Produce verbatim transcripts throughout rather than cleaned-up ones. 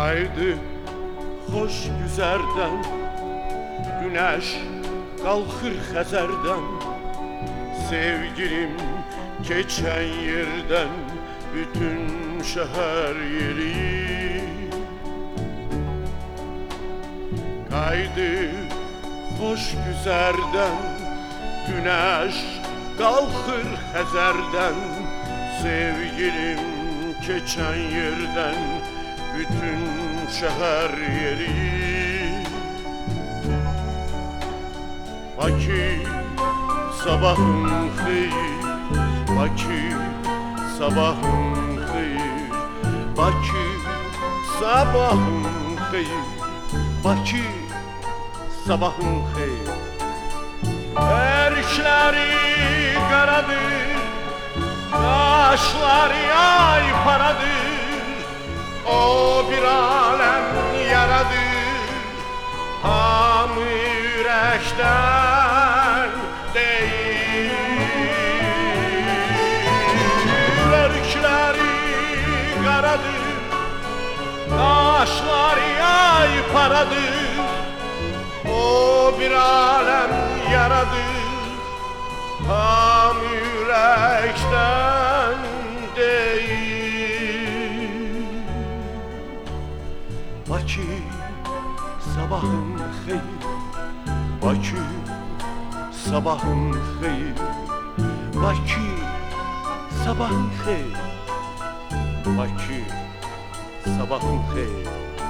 Haydi hoş güzerden, güneş kalkır Xəzərdən. Sevgilim geçen yerden bütün şehir yeri. Haydi hoş güzerden, güneş kalkır Xəzərdən. Sevgilim geçen yerden bütün şehir yeri. Bakı sabahın xeyir, Bakı sabahın xeyir, Bakı sabahın xeyir, Bakı sabahın xeyir. Erkleri qaradır, qaşları yay paradır. O bir alem yaradır, hamı ürəkdən deyil. Örükləri qaradır, qaşları yay paradır. O bir alem yaradır, hamı ürəkdən deyil. Bakı sabahın xeyir, Bakı sabahın xeyir, Bakı sabahın xeyir, Bakı sabahın xeyir.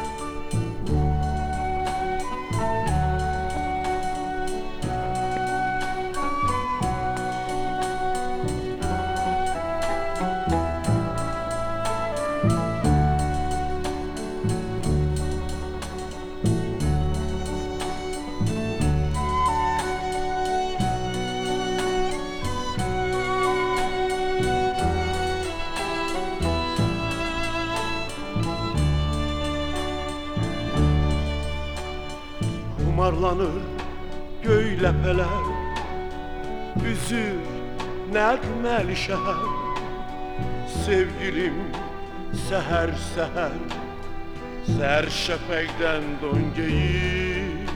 Kumarlanır göy ləpələr, üzür nəğməli şəhər. Sevgilim səhər səhər, səhər şəfəqdən don geyir.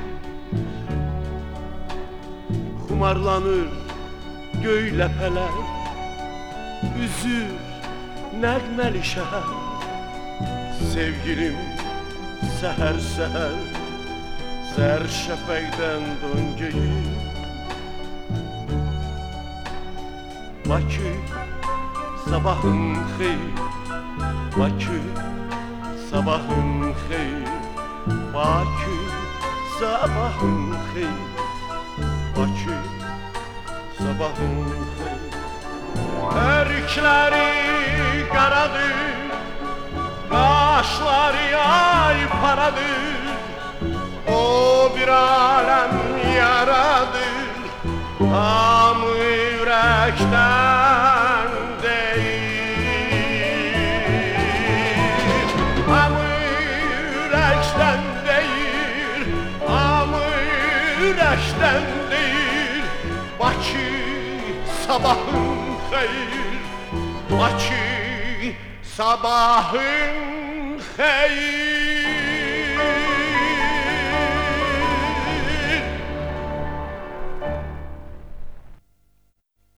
Kumarlanır göy ləpələr, üzür nəğməli şəhər. Sevgilim səhər səhər, səhər şəfəqdən don geyir. Bakı sabahın xeyir, Bakı sabahın xeyir, Bakı sabahın xeyir, Bakı sabahın xeyir. Erkləri qaradır, qaşları yay paradır. O bir alem yaradır, hamı ürəkdən deyil. Hamı ürəkdən deyil, hamı ürəkdən deyil. Bakı sabahın xeyir, Bakı sabahın xeyir.